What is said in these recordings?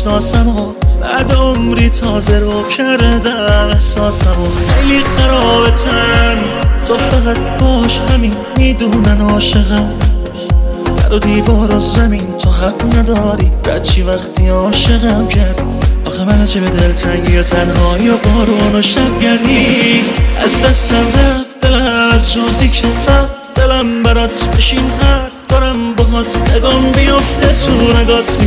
میشناسم و بعد عمری تازه رو کردم احساسم و خیلی خرابتن تو فقط باش همین میدونن عاشقم در و دیوار و زمین تو حق نداری رچی وقتی عاشقم کردی آخه من چه به دلتنگی و تنهایی و بارون و شبگردی از دستم رفت دلم از روزی که رفت دلم برات بشین حرف دارم باهات نگام بیفته تو نگات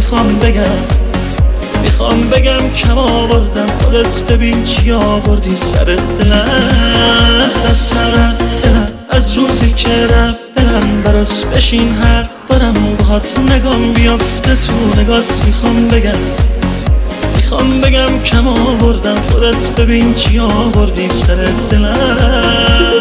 میخوام بگم کم آوردم خودت ببین چی آوردی سر دلم از دستم رفت دلم از روزی که رفت دلم برات بشین حرف دارم باهات نگام بیفته تو نگات میخوام بگم کم آوردم خودت ببین چی آوردی سر دلم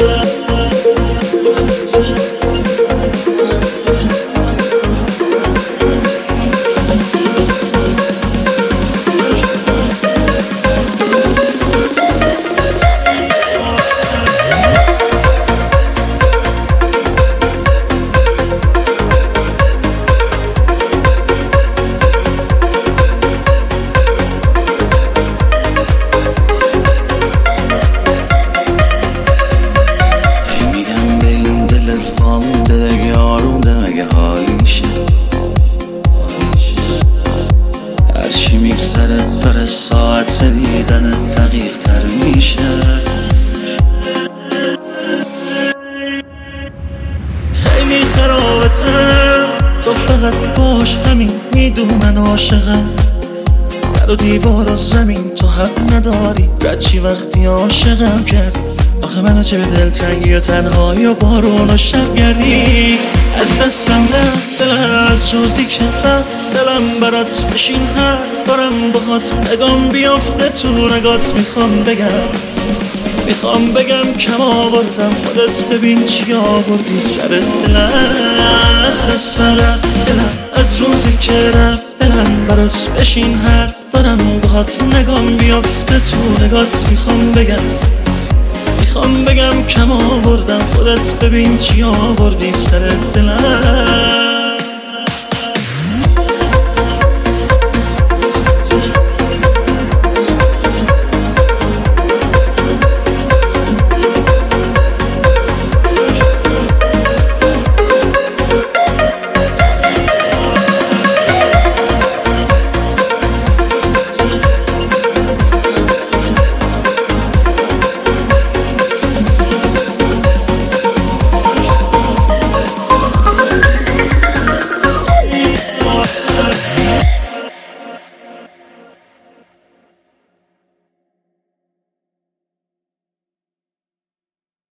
هرچی میگذره داره ساعت دیدن دقیق تر میشه خیلی خرابتم تو فقط باش همین میدونن عاشقم در و دیوار و زمین تو حق نداری رچی وقتی عاشقم کردی آخه من چه به دلتنگی و تنهایی و بارون و شبگردی از دستم رفت دلم از روزی که رفت دلم برات بشین حرف دارم باهات نگام بیفته تو نگات میخوام بگم کم آوردم خودت ببین چی آوردی سر دلم از دستم رفت دلم از روزی که رفت دلم برات بشین حرف دارم باهات نگام بیفته تو نگات میخوام بگم کم آوردم خودت ببین چی آوردی سر دلم